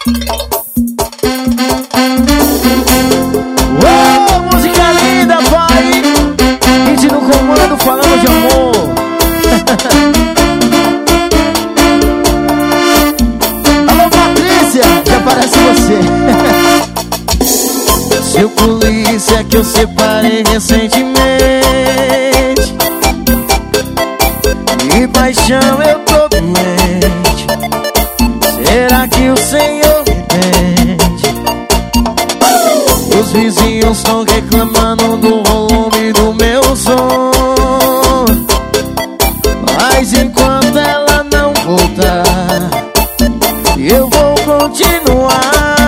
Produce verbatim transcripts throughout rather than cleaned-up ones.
Oh, música linda, pai. Gente no comando falando de amor. Alô, Patrícia, já parece você. Seu polícia que eu separei recentemente, de paixão eu tô doente. Será que o Senhor me entende? Os vizinhos estão reclamando do volume do meu som, mas enquanto ela não voltar, eu vou continuar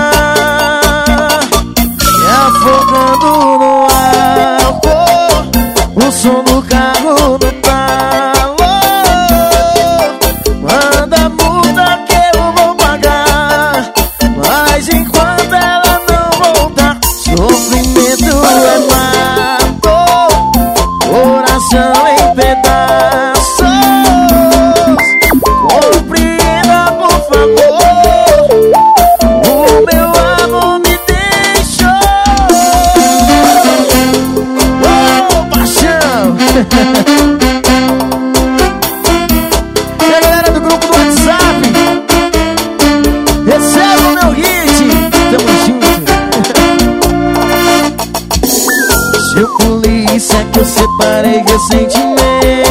me afogando no álcool, o som do carro no talo. Manda multa que eu vou pagar, mas enquanto ela não voltar, sofrimento é mato, coração em pedaços. Compreenda, por favor, o meu amor me deixou. Oh, paixão. E a galera do grupo do WhatsApp, recebe o meu hit, tamo junto. Seu polícia que eu separei recentemente,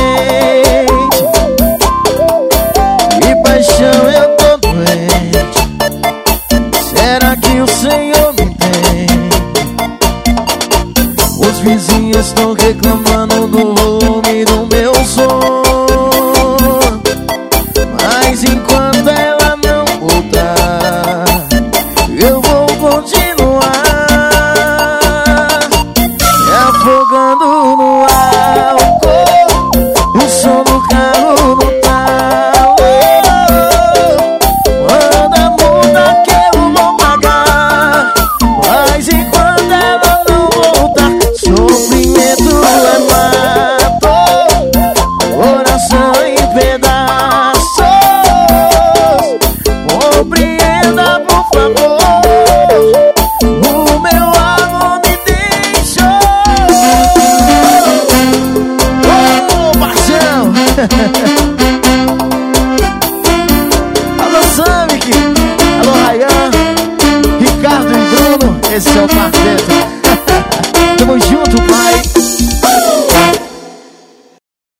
de paixão eu tô doente. Será que o Senhor me entende? Os vizinhos estão reclamando do volume do meu som, mas enquanto ela não voltar, eu vou continuar me afogando no álcool, o som do carro no talo. Manda multa que eu vou pagar, mas enquanto ela não voltar, sofrimento é mato, coração em pedaços. Compreenda, por favor, o meu amor me deixou. Oh, paixão. Alô, Samic, alô, Ryan, Ricardo e Bruno, esse é o quarteto.